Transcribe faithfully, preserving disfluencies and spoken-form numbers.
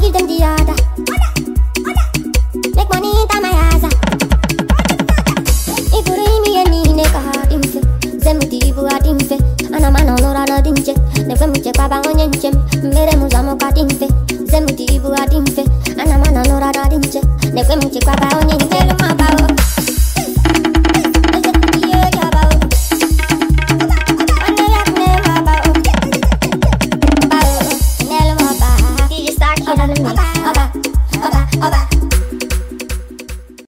give them the order. Make money into my asa. If you ring me and me, neka dimse. Zemuti ibu adimse. Ana mana onora na dimche. Nefe muche kwa bango nyenche. Mere muzamo ka dimse.